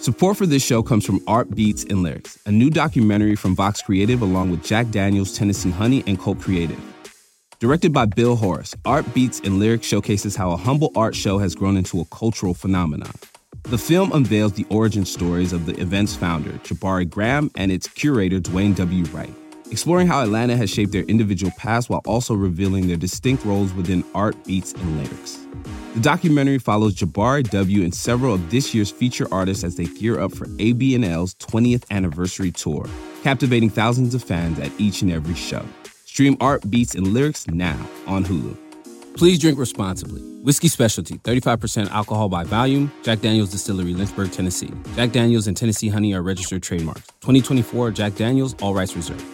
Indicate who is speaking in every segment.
Speaker 1: Support for this show comes from Art Beats and Lyrics, a new documentary from Vox Creative along with Jack Daniels, Tennessee Honey, and Cult Creative. Directed by Bill Horace, Art Beats and Lyrics showcases how a humble art show has grown into a cultural phenomenon. The film unveils the origin stories of the event's founder, Jabari Graham, and its curator, Dwayne W. Wright, exploring how Atlanta has shaped their individual paths while also revealing their distinct roles within Art Beats and Lyrics. The documentary follows Jabari W. and several of this year's feature artists as they gear up for ABNL's 20th anniversary tour, captivating thousands of fans at each and every show. Stream Art Beats and Lyrics now on Hulu. Please drink responsibly. Whiskey Specialty, 35% alcohol by volume. Jack Daniels Distillery, Lynchburg, Tennessee. Jack Daniels and Tennessee Honey are registered trademarks. 2024 Jack Daniels, all rights reserved.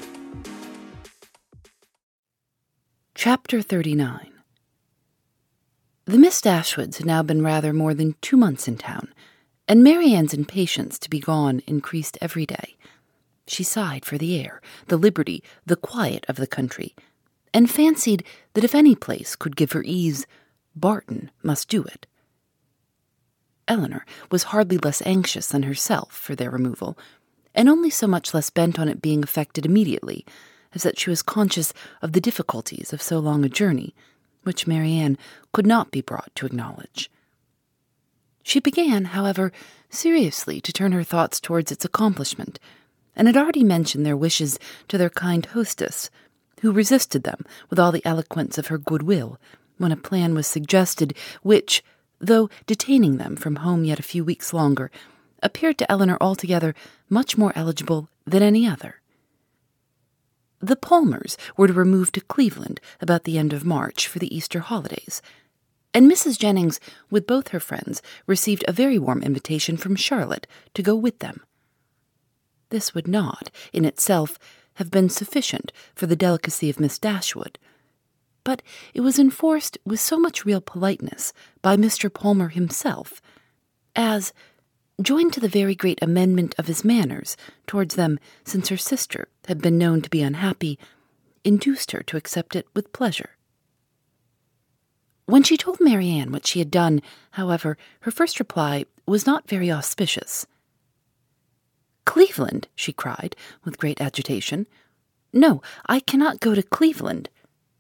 Speaker 2: Chapter 39. The Miss Dashwoods had now been rather more than 2 months in town, and Mary Ann's impatience to be gone increased every day. She sighed for the air, the liberty, the quiet of the country, and fancied that if any place could give her ease, Barton must do it. Eleanor was hardly less anxious than herself for their removal, and only so much less bent on it being effected immediately, as that she was conscious of the difficulties of so long a journey, which Mary Ann could not be brought to acknowledge. She began, however, seriously to turn her thoughts towards its accomplishment, and had already mentioned their wishes to their kind hostess, who resisted them with all the eloquence of her goodwill, when a plan was suggested which, though detaining them from home yet a few weeks longer, appeared to Eleanor altogether much more eligible than any other. The Palmers were to remove to Cleveland about the end of March for the Easter holidays, and Mrs. Jennings, with both her friends, received a very warm invitation from Charlotte to go with them. This would not, in itself, have been sufficient for the delicacy of Miss Dashwood, but it was enforced with so much real politeness by Mr. Palmer himself, as, joined to the very great amendment of his manners towards them since her sister had been known to be unhappy, induced her to accept it with pleasure. When she told Mary Ann what she had done, however, her first reply was not very auspicious. "Cleveland," she cried, with great agitation. "No, I cannot go to Cleveland."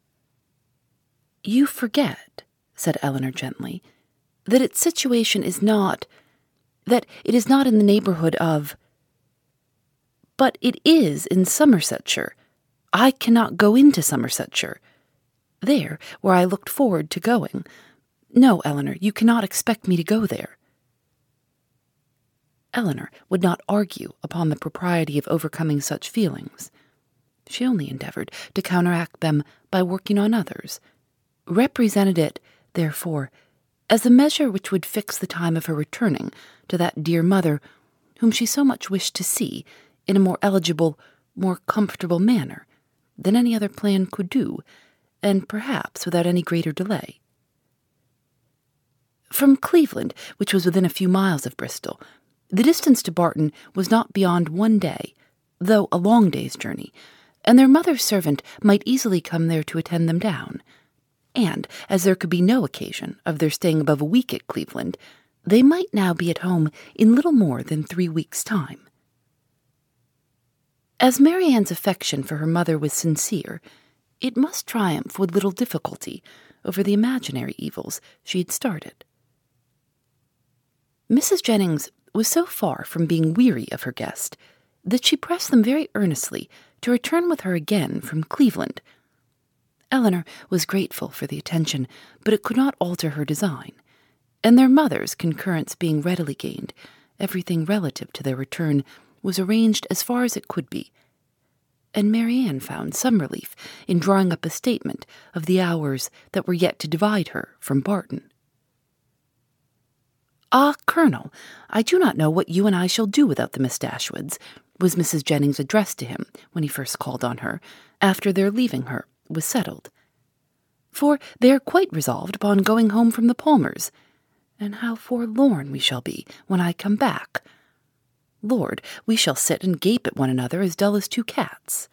Speaker 2: "You forget," said Eleanor gently, "that its situation is not... that it is not in the neighborhood of... But it is in Somersetshire. I cannot go into Somersetshire. There, where I looked forward to going. No, Eleanor, you cannot expect me to go there." Eleanor would not argue upon the propriety of overcoming such feelings. She only endeavored to counteract them by working on others, represented it, therefore, as a measure which would fix the time of her returning to that dear mother whom she so much wished to see in a more eligible, more comfortable manner than any other plan could do, and perhaps without any greater delay. From Cleveland, which was within a few miles of Bristol, the distance to Barton was not beyond 1 day, though a long day's journey, and their mother's servant might easily come there to attend them down. And, as there could be no occasion of their staying above a week at Cleveland, they might now be at home in little more than 3 weeks' time. As Mary Ann's affection for her mother was sincere, it must triumph with little difficulty over the imaginary evils she had started. Mrs. Jennings was so far from being weary of her guest that she pressed them very earnestly to return with her again from Cleveland. Eleanor was grateful for the attention, but it could not alter her design, and their mother's concurrence being readily gained, everything relative to their return was arranged as far as it could be, and Mary Ann found some relief in drawing up a statement of the hours that were yet to divide her from Barton. "Ah, Colonel, I do not know what you and I shall do without the Miss Dashwoods," was Mrs. Jennings' address to him when he first called on her, after their leaving her was settled. "For they are quite resolved upon going home from the Palmers, and how forlorn we shall be when I come back. Lord, we shall sit and gape at one another as dull as 2 cats."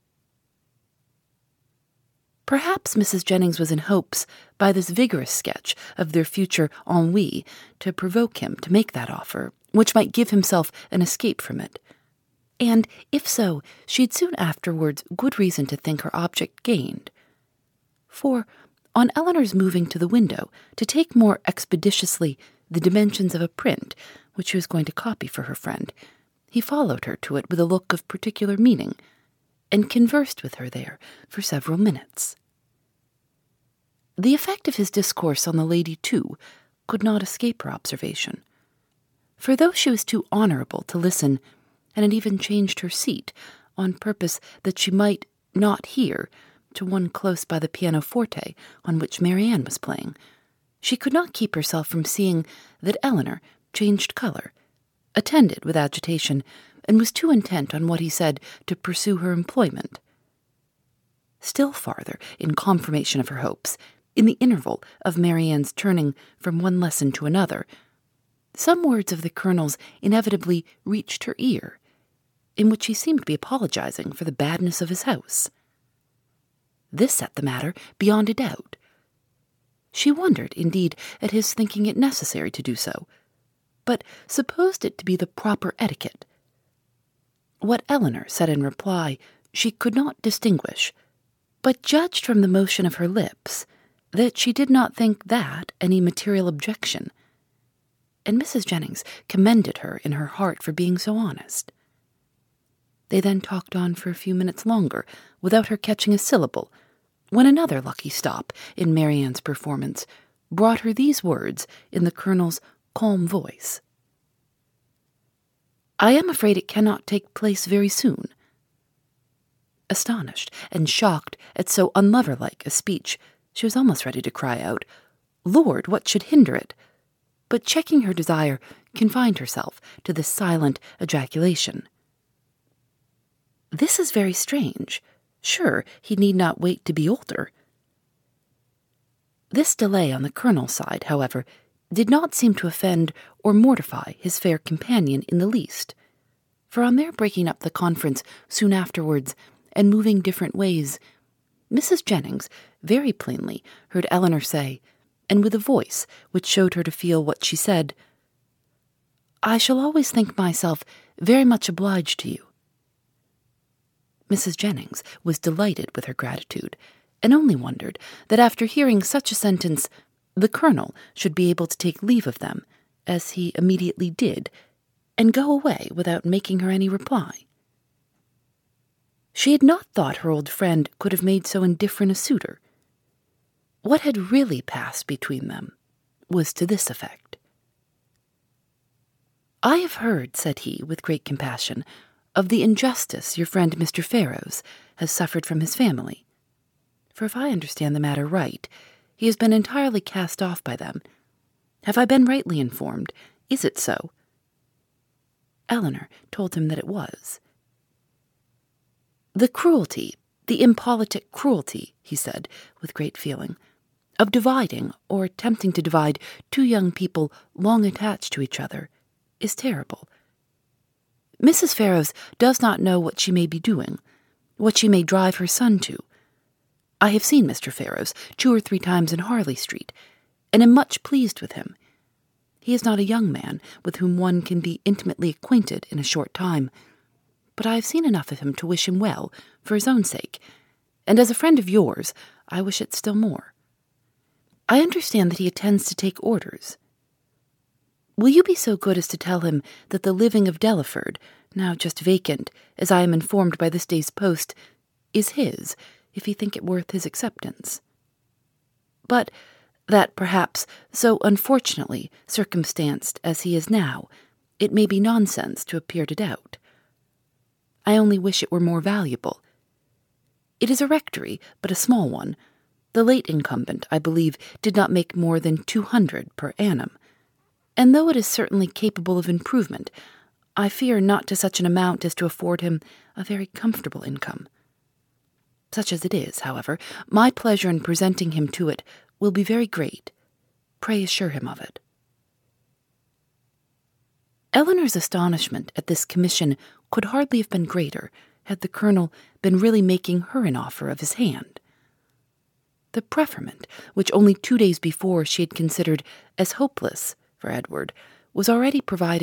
Speaker 2: Perhaps Mrs. Jennings was in hopes, by this vigorous sketch of their future ennui, to provoke him to make that offer, which might give himself an escape from it. And, if so, she had soon afterwards good reason to think her object gained. For, on Eleanor's moving to the window to take more expeditiously the dimensions of a print which she was going to copy for her friend, he followed her to it with a look of particular meaning, and conversed with her there for several minutes. The effect of his discourse on the lady, too, could not escape her observation. For though she was too honourable to listen, and had even changed her seat, on purpose that she might not hear, to one close by the pianoforte on which Marianne was playing, she could not keep herself from seeing that Eleanor changed colour, attended with agitation, and was too intent on what he said to pursue her employment. Still farther, in confirmation of her hopes, in the interval of Marianne's turning from one lesson to another, some words of the Colonel's inevitably reached her ear, in which he seemed to be apologizing for the badness of his house. This set the matter beyond a doubt. She wondered, indeed, at his thinking it necessary to do so, but supposed it to be the proper etiquette. What Eleanor said in reply she could not distinguish, but judged from the motion of her lips that she did not think that any material objection, and Mrs. Jennings commended her in her heart for being so honest. They then talked on for a few minutes longer, without her catching a syllable, when another lucky stop in Marianne's performance brought her these words in the Colonel's calm voice. "I am afraid it cannot take place very soon." Astonished and shocked at so unlover-like a speech, she was almost ready to cry out, "Lord, what should hinder it?" But checking her desire, confined herself to this silent ejaculation. "This is very strange. Sure, he need not wait to be older." This delay on the Colonel's side, however, did not seem to offend or mortify his fair companion in the least, for on their breaking up the conference soon afterwards and moving different ways, Mrs. Jennings very plainly heard Eleanor say, and with a voice which showed her to feel what she said, "I shall always think myself very much obliged to you." Mrs. Jennings was delighted with her gratitude, and only wondered that after hearing such a sentence, the Colonel should be able to take leave of them, as he immediately did, and go away without making her any reply. She had not thought her old friend could have made so indifferent a suitor. What had really passed between them was to this effect. "I have heard," said he, with great compassion, "of the injustice your friend Mr. Ferrars has suffered from his family. For if I understand the matter right, he has been entirely cast off by them. Have I been rightly informed? Is it so?" Eleanor told him that it was. "The cruelty, the impolitic cruelty," he said, with great feeling, "of dividing, or attempting to divide, two young people long attached to each other, is terrible. Mrs. Ferrars does not know what she may be doing, what she may drive her son to. I have seen Mr. Ferrars 2 or 3 times in Harley Street, and am much pleased with him. He is not a young man with whom one can be intimately acquainted in a short time, but I have seen enough of him to wish him well for his own sake, and as a friend of yours, I wish it still more. I understand that he intends to take orders. Will you be so good as to tell him that the living of Delaford, now just vacant, as I am informed by this day's post, is his, if he think it worth his acceptance? But that perhaps, so unfortunately circumstanced as he is now, it may be nonsense to appear to doubt. I only wish it were more valuable. It is a rectory, but a small one. The late incumbent, I believe, did not make more than 200 per annum, and though it is certainly capable of improvement, I fear not to such an amount as to afford him a very comfortable income. Such as it is, however, my pleasure in presenting him to it will be very great. Pray assure him of it." Eleanor's astonishment at this commission could hardly have been greater had the Colonel been really making her an offer of his hand. The preferment, which only 2 days before she had considered as hopeless for Edward, was already provided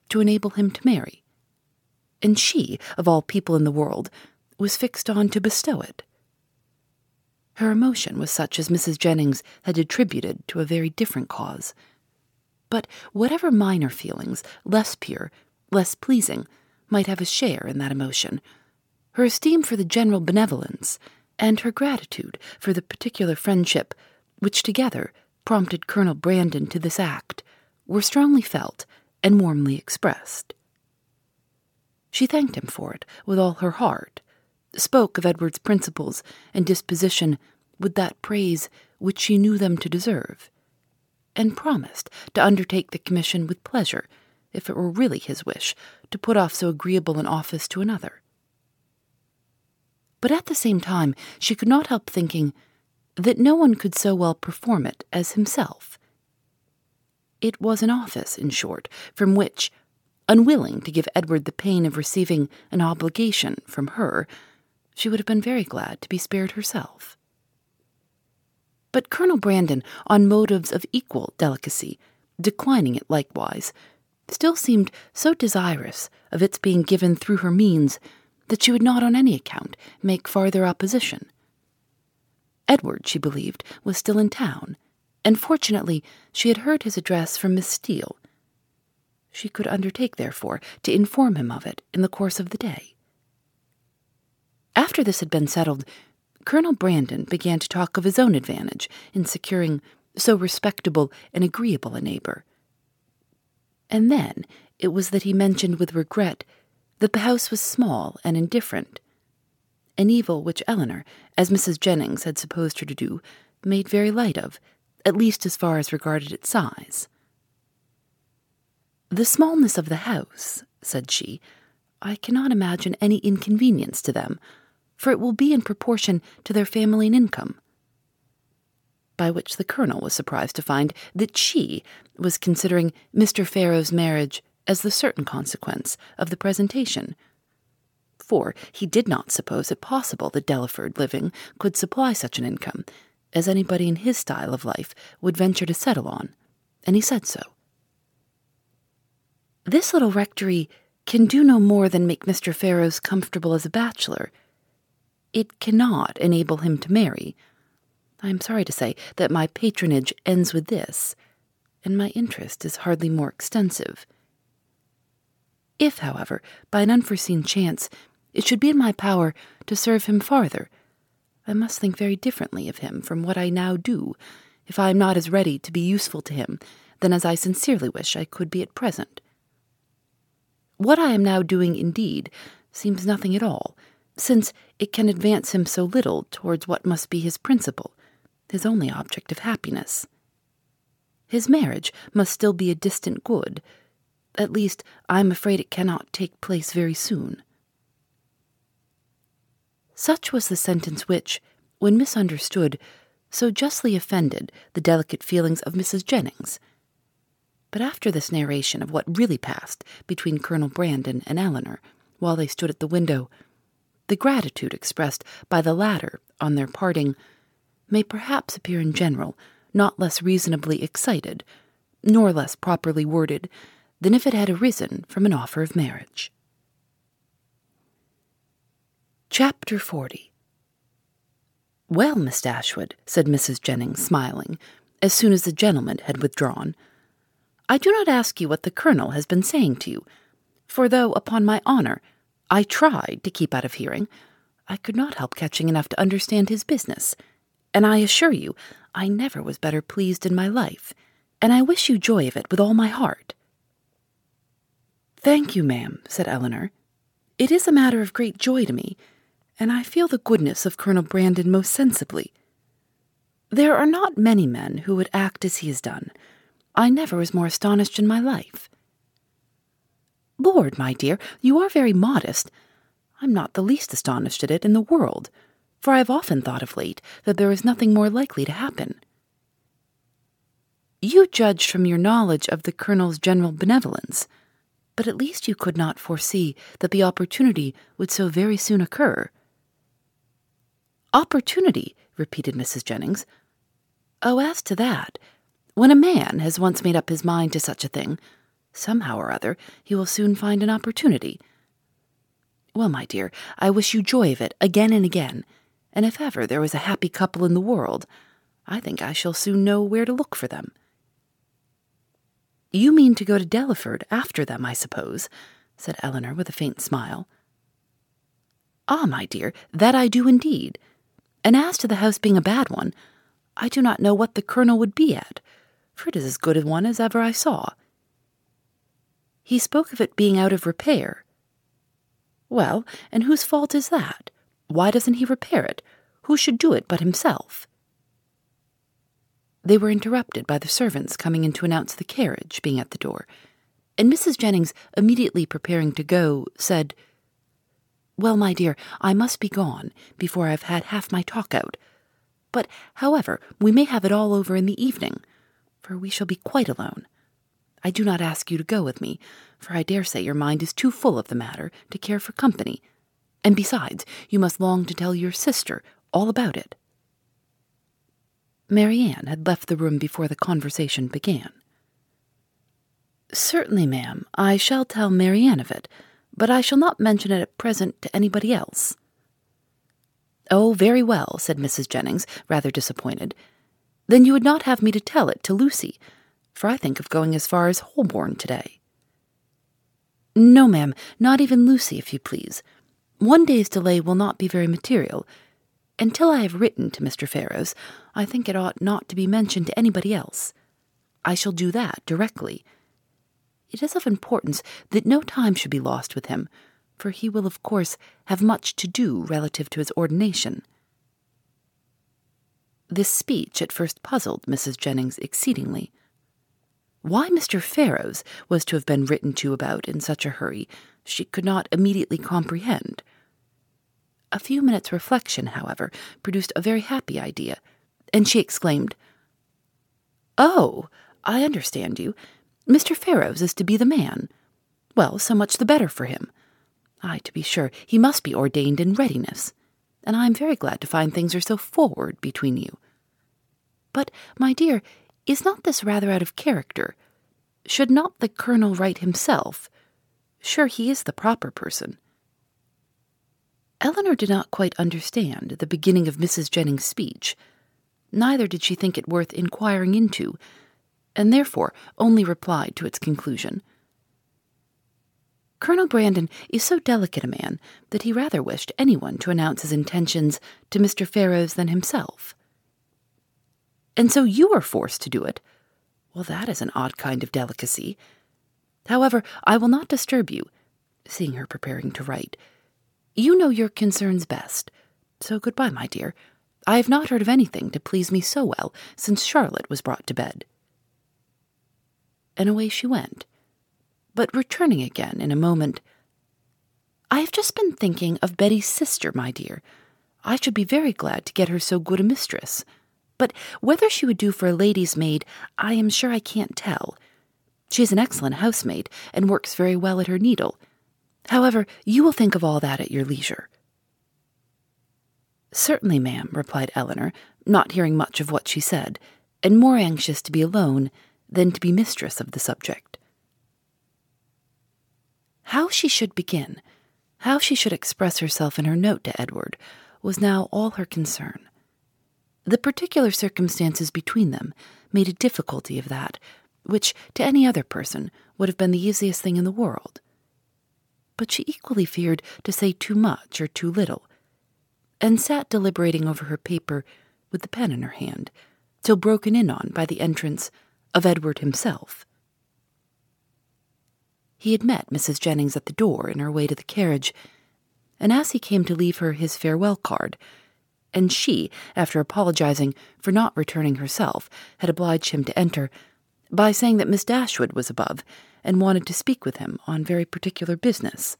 Speaker 2: to enable him to marry. And she, of all people in the world, was fixed on to bestow it. Her emotion was such as Mrs. Jennings had attributed to a very different cause. But whatever minor feelings, less pure, less pleasing, might have a share in that emotion, her esteem for the general benevolence and her gratitude for the particular friendship which together prompted Colonel Brandon to this act were strongly felt and warmly expressed. She thanked him for it with all her heart, spoke of Edward's principles and disposition with that praise which she knew them to deserve, and promised to undertake the commission with pleasure if it were really his wish to put off so agreeable an office to another. But at the same time she could not help thinking that no one could so well perform it as himself. It was an office, in short, from which, unwilling to give Edward the pain of receiving an obligation from her, she would have been very glad to be spared herself. But Colonel Brandon, on motives of equal delicacy, declining it likewise, still seemed so desirous of its being given through her means that she would not on any account make farther opposition. Edward, she believed, was still in town, and fortunately she had heard his address from Miss Steele. She could undertake, therefore, to inform him of it in the course of the day. After this had been settled, Colonel Brandon began to talk of his own advantage in securing so respectable and agreeable a neighbor. And then it was that he mentioned with regret that the house was small and indifferent, an evil which Eleanor, as Mrs. Jennings had supposed her to do, made very light of, at least as far as regarded its size. "The smallness of the house," said she, "I cannot imagine any inconvenience to them, for it will be in proportion to their family and income." By which the Colonel was surprised to find that she was considering Mr. Farrow's marriage as the certain consequence of the presentation, for he did not suppose it possible that Delaford living could supply such an income as anybody in his style of life would venture to settle on, and he said so. "This little rectory can do no more than make Mr. Farrow's comfortable as a bachelor. It cannot enable him to marry. I am sorry to say that my patronage ends with this, and my interest is hardly more extensive. If, however, by an unforeseen chance, it should be in my power to serve him farther, I must think very differently of him from what I now do, if I am not as ready to be useful to him than as I sincerely wish I could be at present. What I am now doing, indeed, seems nothing at all, since it can advance him so little towards what must be his principal, his only object of happiness. His marriage must still be a distant good. At least, I am afraid it cannot take place very soon." Such was the sentence which, when misunderstood, so justly offended the delicate feelings of Mrs. Jennings. But after this narration of what really passed between Colonel Brandon and Eleanor while they stood at the window, the gratitude expressed by the latter on their parting may perhaps appear in general not less reasonably excited, nor less properly worded, than if it had arisen from an offer of marriage. Chapter 40. "Well, Miss Dashwood," said Mrs. Jennings, smiling, as soon as the gentleman had withdrawn, "I do not ask you what the Colonel has been saying to you, for though, upon my honour, I tried to keep out of hearing, I could not help catching enough to understand his business, and I assure you I never was better pleased in my life, and I wish you joy of it with all my heart." "Thank you, ma'am," said Eleanor. "It is a matter of great joy to me, and I feel the goodness of Colonel Brandon most sensibly. There are not many men who would act as he has done. I never was more astonished in my life." "Lord, my dear, you are very modest. I'm not the least astonished at it in the world, for I have often thought of late that there is nothing more likely to happen." "You judged from your knowledge of the Colonel's general benevolence, but at least you could not foresee that the opportunity would so very soon occur." "Opportunity," repeated Mrs. Jennings. "Oh, as to that, when a man has once made up his mind to such a thing, Somehow or other, he will soon find an opportunity. Well, my dear, I wish you joy of it again and again, and if ever there was a happy couple in the world, I think I shall soon know where to look for them." "You mean to go to Delaford after them, I suppose," said Elinor with a faint smile. "Ah, my dear, that I do indeed. And as to the house being a bad one, I do not know what the Colonel would be at, for it is as good a one as ever I saw." "He spoke of it being out of repair." "Well, and whose fault is that? Why doesn't he repair it? Who should do it but himself?" They were interrupted by the servants coming in to announce the carriage being at the door, and Mrs. Jennings, immediately preparing to go, said, "Well, my dear, I must be gone before I have had half my talk out. But, however, we may have it all over in the evening, for we shall be quite alone. I do not ask you to go with me, for I dare say your mind is too full of the matter to care for company, and besides, you must long to tell your sister all about it." Marianne had left the room before the conversation began. "Certainly, ma'am, I shall tell Marianne of it, but I shall not mention it at present to anybody else." "Oh, very well," said Mrs. Jennings, rather disappointed. "Then you would not have me to tell it to Lucy, for I think of going as far as Holborn today." "No, ma'am, not even Lucy, if you please. One day's delay will not be very material. Until I have written to Mr. Ferrars, I think it ought not to be mentioned to anybody else. I shall do that directly. It is of importance that no time should be lost with him, for he will, of course, have much to do relative to his ordination." This speech at first puzzled Mrs. Jennings exceedingly. Why Mr. Ferrars was to have been written to about in such a hurry she could not immediately comprehend. A few minutes' reflection, however, produced a very happy idea, and she exclaimed, "Oh, I understand you. Mr. Ferrars is to be the man. Well, so much the better for him. Ay, to be sure, he must be ordained in readiness, and I am very glad to find things are so forward between you. But, my dear, is not this rather out of character? Should not the Colonel write himself? Sure, he is the proper person." Elinor did not quite understand the beginning of Mrs. Jennings' speech, neither did she think it worth inquiring into, and therefore only replied to its conclusion. "Colonel Brandon is so delicate a man that he rather wished anyone to announce his intentions to Mr. Ferrars than himself." "And so you are forced to do it? Well, that is an odd kind of delicacy. However, I will not disturb you," seeing her preparing to write. "You know your concerns best, so goodbye, my dear. I have not heard of anything to please me so well since Charlotte was brought to bed." And away she went, but returning again in a moment, "I have just been thinking of Betty's sister, my dear. I should be very glad to get her so good a mistress, but whether she would do for a lady's maid, I am sure I can't tell. She is an excellent housemaid, and works very well at her needle. However, you will think of all that at your leisure." "Certainly, ma'am," replied Elinor, not hearing much of what she said, and more anxious to be alone than to be mistress of the subject. How she should begin, how she should express herself in her note to Edward, was now all her concern. The particular circumstances between them made a difficulty of that, which to any other person would have been the easiest thing in the world. But she equally feared to say too much or too little, and sat deliberating over her paper with the pen in her hand, till broken in on by the entrance of Edward himself. He had met Mrs. Jennings at the door in her way to the carriage, and as he came to leave her his farewell card, and she, after apologizing for not returning herself, had obliged him to enter, by saying that Miss Dashwood was above, and wanted to speak with him on very particular business.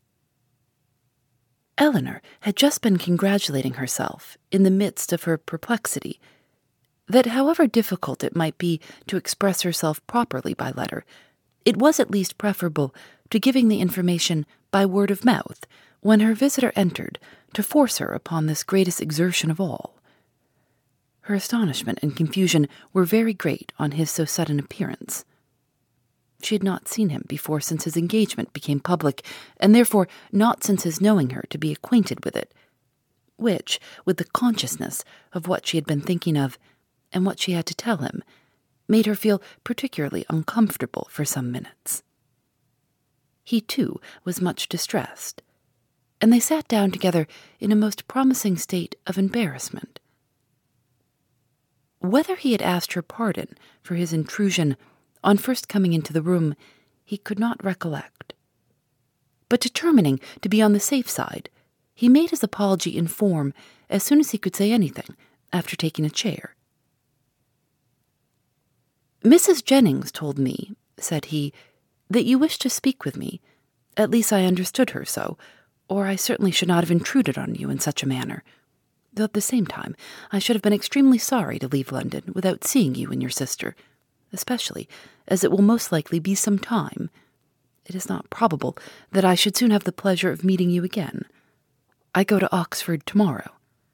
Speaker 2: Elinor had just been congratulating herself, in the midst of her perplexity, that however difficult it might be to express herself properly by letter, it was at least preferable to giving the information by word of mouth when her visitor entered to force her upon this greatest exertion of all. Her astonishment and confusion were very great on his so sudden appearance. She had not seen him before since his engagement became public, and therefore not since his knowing her to be acquainted with it, which, with the consciousness of what she had been thinking of and what she had to tell him, made her feel particularly uncomfortable for some minutes. He, too, was much distressed, and they sat down together in a most promising state of embarrassment. Whether he had asked her pardon for his intrusion on first coming into the room, he could not recollect. But determining to be on the safe side, he made his apology in form as soon as he could say anything after taking a chair. "Mrs. Jennings told me," said he, "that you wished to speak with me. At least I understood her so, or I certainly should not have intruded on you in such a manner. Though at the same time I should have been extremely sorry to leave London without seeing you and your sister, especially as it will most likely be some time. It is not probable that I should soon have the pleasure of meeting you again. I go to Oxford tomorrow."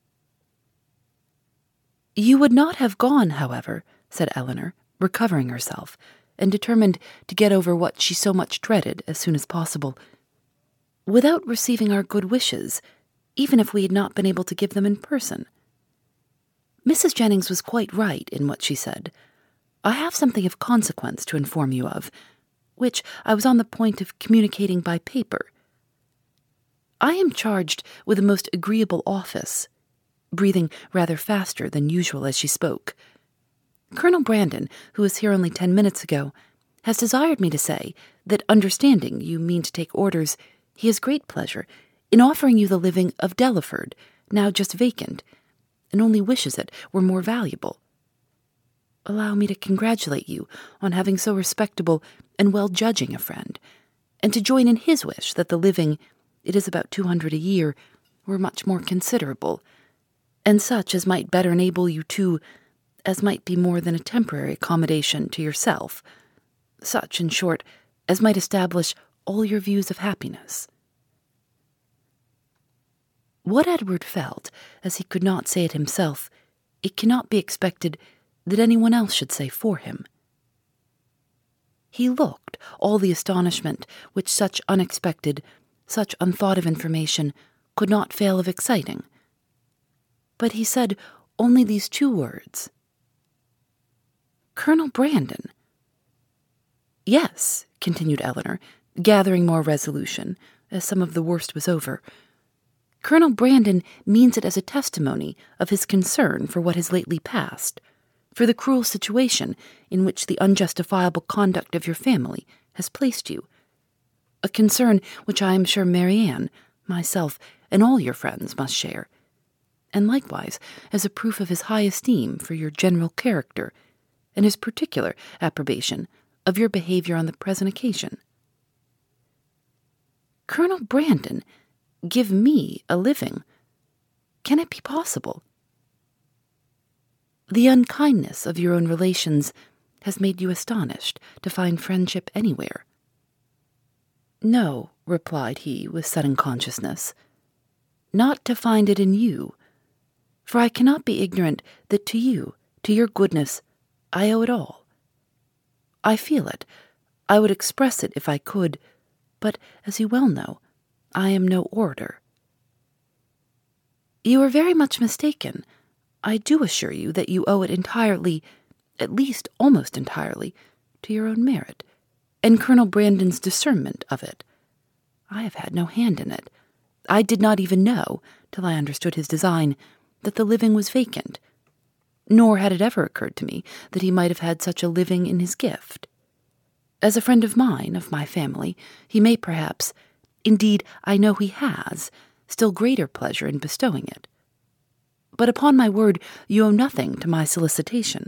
Speaker 2: "You would not have gone, however," said Eleanor, recovering herself, and determined to get over what she so much dreaded as soon as possible, "without receiving our good wishes, even if we had not been able to give them in person. Mrs. Jennings was quite right in what she said. I have something of consequence to inform you of, which I was on the point of communicating by paper. I am charged with a most agreeable office," breathing rather faster than usual as she spoke. "Colonel Brandon, who was here only 10 minutes ago, has desired me to say that, understanding you mean to take orders, he has great pleasure in offering you the living of Delaford, now just vacant, and only wishes it were more valuable. Allow me to congratulate you on having so respectable and well-judging a friend, and to join in his wish that the living, it is about 200 a year, were much more considerable, and such as might better enable you to, as might be more than a temporary accommodation to yourself, such, in short, as might establish all your views of happiness." What Edward felt, as he could not say it himself, it cannot be expected that anyone else should say for him. He looked all the astonishment which such unexpected, such unthought-of information could not fail of exciting. But he said only these 2 words: "Colonel Brandon." "Yes," continued Eleanor, gathering more resolution, as some of the worst was over, "Colonel Brandon means it as a testimony of his concern for what has lately passed, for the cruel situation in which the unjustifiable conduct of your family has placed you, a concern which I am sure Marianne, myself, and all your friends must share, and likewise as a proof of his high esteem for your general character, and his particular approbation of your behavior on the present occasion." "Colonel Brandon, give me a living? Can it be possible?" "The unkindness of your own relations has made you astonished to find friendship anywhere." "No," replied he with sudden consciousness, "not to find it in you, for I cannot be ignorant that to you, to your goodness, I owe it all. I feel it, I would express it if I could, but, as you well know, I am no orator." "You are very much mistaken. I do assure you that you owe it entirely, at least almost entirely, to your own merit, and Colonel Brandon's discernment of it. I have had no hand in it. I did not even know, till I understood his design, that the living was vacant, nor had it ever occurred to me that he might have had such a living in his gift. As a friend of mine, of my family, he may perhaps, indeed I know he has, still greater pleasure in bestowing it. But upon my word, you owe nothing to my solicitation."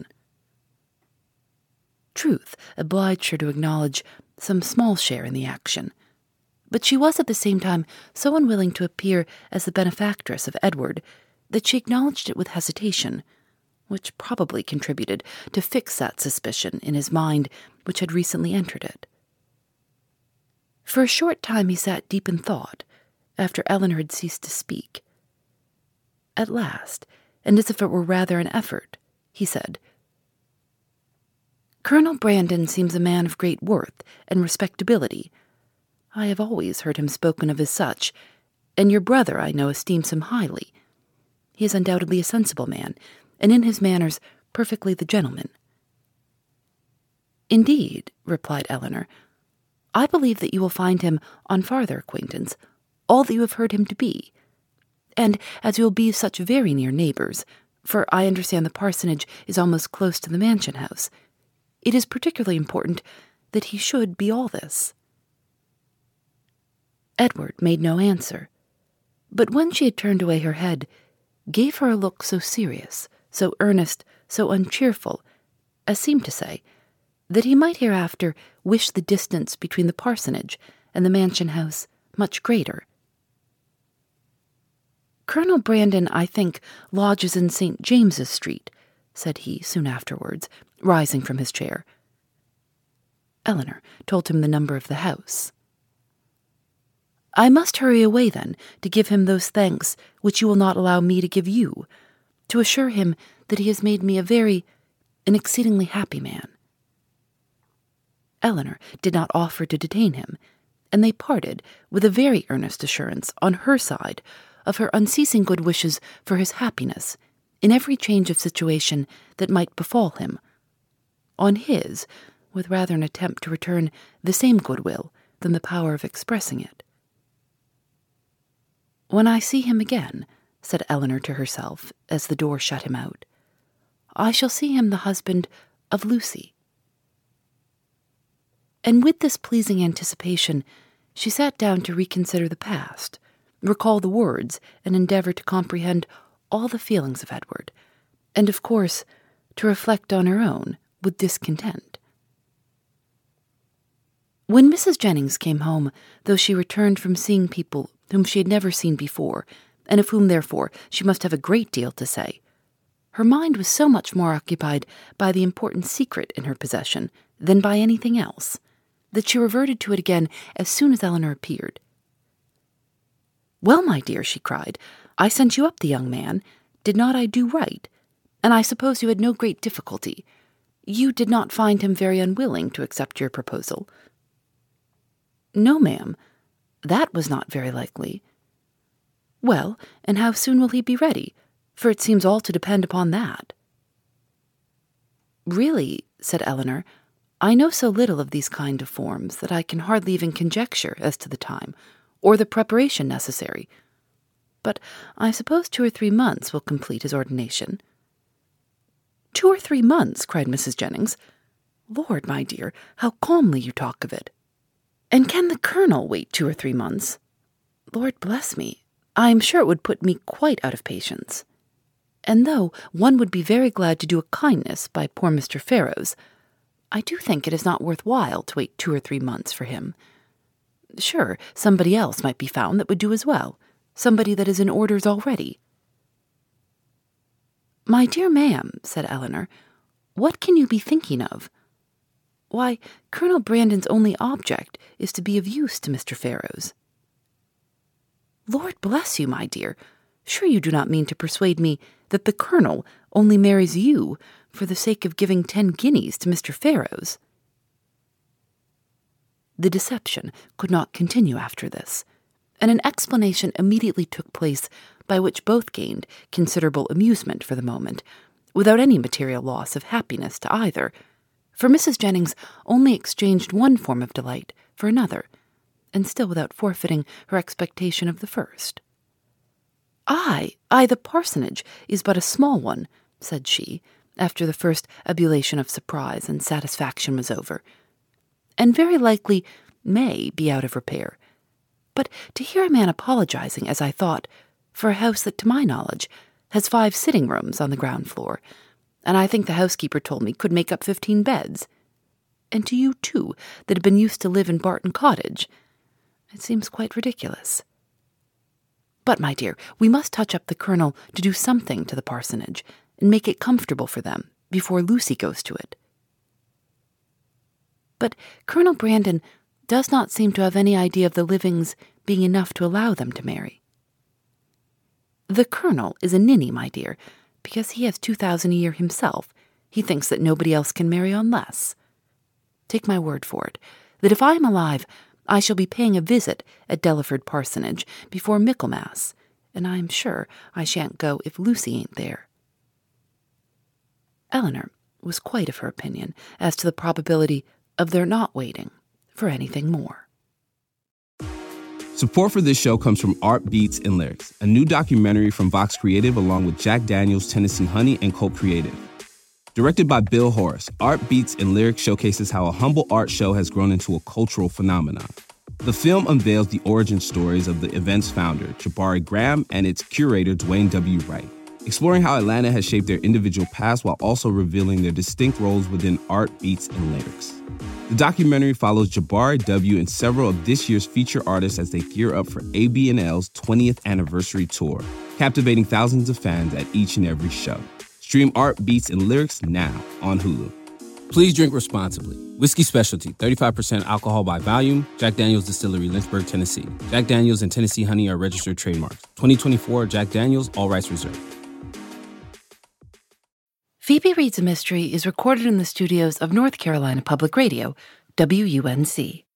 Speaker 2: Truth obliged her to acknowledge some small share in the action, but she was at the same time so unwilling to appear as the benefactress of Edward that she acknowledged it with hesitation, which probably contributed to fix that suspicion in his mind which had recently entered it. For a short time he sat deep in thought, after Eleanor had ceased to speak. At last, and as if it were rather an effort, he said, Colonel Brandon seems a man of great worth and respectability. I have always heard him spoken of as such, and your brother, I know, esteems him highly. He is undoubtedly a sensible man, and in his manners perfectly the gentleman." "Indeed," replied Eleanor, "I believe that you will find him, on farther acquaintance, all that you have heard him to be. And as you will be such very near neighbors, for I understand the parsonage is almost close to the mansion house, it is particularly important that he should be all this." Edward made no answer, but when she had turned away her head, gave her a look so serious, so earnest, so uncheerful, as seemed to say that he might hereafter wish the distance between the parsonage and the mansion house much greater. "Colonel Brandon, I think, lodges in St. James's Street," said he soon afterwards, rising from his chair. Eleanor told him the number of the house. "I must hurry away, then, to give him those thanks which you will not allow me to give you, to assure him that he has made me an exceedingly happy man." Eleanor did not offer to detain him, and they parted with a very earnest assurance on her side of her unceasing good wishes for his happiness in every change of situation that might befall him, on his with rather an attempt to return the same goodwill than the power of expressing it. "When I see him again," said Eleanor to herself as the door shut him out, "I shall see him the husband of Lucy." And with this pleasing anticipation, she sat down to reconsider the past, recall the words, and endeavor to comprehend all the feelings of Edward, and, of course, to reflect on her own with discontent. When Mrs. Jennings came home, though she returned from seeing people whom she had never seen before, and of whom, therefore, she must have a great deal to say, her mind was so much more occupied by the important secret in her possession than by anything else, that she reverted to it again as soon as Eleanor appeared. "Well, my dear," she cried, "I sent you up the young man. Did not I do right? And I suppose you had no great difficulty. You did not find him very unwilling to accept your proposal?" "No, ma'am. That was not very likely." "Well, and how soon will he be ready? For it seems all to depend upon that." "Really," said Eleanor, "I know so little of these kind of forms that I can hardly even conjecture as to the time, or the preparation necessary. But I suppose 2 or 3 months will complete his ordination." "2 or 3 months!" cried Mrs. Jennings. "Lord, my dear, how calmly you talk of it! And can the Colonel wait 2 or 3 months? Lord bless me, I am sure it would put me quite out of patience. And though one would be very glad to do a kindness by poor Mr. Ferrars, I do think it is not worth while to wait 2 or 3 months for him. Sure, somebody else might be found that would do as well, somebody that is in orders already." "My dear ma'am," said Eleanor, "what can you be thinking of? Why, Colonel Brandon's only object is to be of use to Mr. Ferrars." "Lord bless you, my dear, sure you do not mean to persuade me that the Colonel only marries you for the sake of giving 10 guineas to Mr. Ferrars?" The deception could not continue after this, and an explanation immediately took place by which both gained considerable amusement for the moment, without any material loss of happiness to either, for Mrs. Jennings only exchanged one form of delight for another, and still without forfeiting her expectation of the first. "Ay, the parsonage is but a small one," said she, after the first ebullition of surprise and satisfaction was over, "and very likely may be out of repair. But to hear a man apologizing, as I thought, for a house that, to my knowledge, has 5 sitting rooms on the ground floor, and I think the housekeeper told me could make up 15 beds, and to you, too, that have been used to live in Barton Cottage, it seems quite ridiculous. But, my dear, we must touch up the Colonel to do something to the parsonage, and make it comfortable for them before Lucy goes to it." "But Colonel Brandon does not seem to have any idea of the livings being enough to allow them to marry." "The Colonel is a ninny, my dear, because he has 2,000 a year himself, He thinks that nobody else can marry on less. Take my word for it, that if I am alive, I shall be paying a visit at Delaford Parsonage before Michaelmas, and I am sure I shan't go if Lucy ain't there. Eleanor was quite of her opinion as to the probability of their not waiting for anything more.
Speaker 1: Support for this show comes from Art Beats and Lyrics, a new documentary from Vox Creative along with Jack Daniels, Tennessee Honey, and Colt Creative. Directed by Bill Horace, Art Beats and Lyrics showcases how a humble art show has grown into a cultural phenomenon. The film unveils the origin stories of the event's founder, Jabari Graham, and its curator, Dwayne W. Wright, exploring how Atlanta has shaped their individual paths while also revealing their distinct roles within Art Beats and Lyrics. The documentary follows Jabari W. and several of this year's feature artists as they gear up for ABNL's 20th anniversary tour, captivating thousands of fans at each and every show. Stream Art Beats and Lyrics now on Hulu. Please drink responsibly. Whiskey Specialty, 35% alcohol by volume. Jack Daniel's Distillery, Lynchburg, Tennessee. Jack Daniel's and Tennessee Honey are registered trademarks. 2024 Jack Daniel's, all rights reserved.
Speaker 2: Phoebe Reads a Mystery is recorded in the studios of North Carolina Public Radio, WUNC.